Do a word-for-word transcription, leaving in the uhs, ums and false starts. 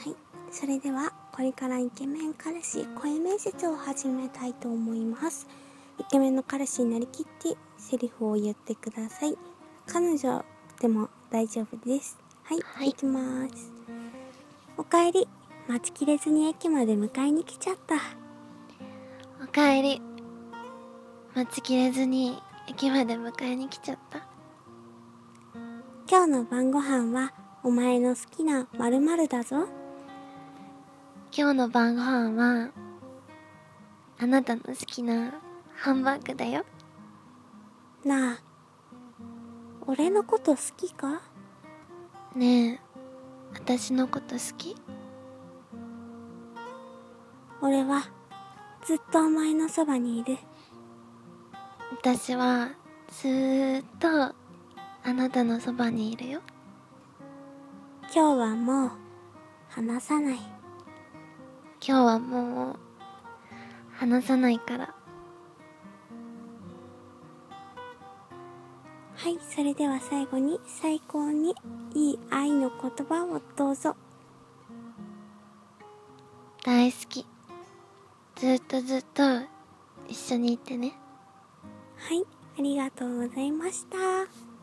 い、それではこれからイケメン彼氏声面接を始めたいと思います。イケメンの彼氏になりきってセリフを言ってください。彼女でも大丈夫です。はい、 はい、 行きます。おかえり。待ちきれずに駅まで迎えに来ちゃった。 おかえり。待ちきれずに駅まで迎えに来ちゃった。 今日の晩ご飯はお前の好きな〇〇だぞ。 今日の晩ご飯はあなたの好きなハンバーグだよ。 なあ、俺のこと好きか？ ねえ、私のこと好き？ 俺はずっとお前のそばにいる。 私はずーっとあなたのそばにいるよ。 今日はもう話さない。 今日はもう話さないから。 はい、それでは最後に最高にいい愛の言葉をどうぞ。 大好き。ずっとずっと一緒にいてね。 はい、ありがとうございました。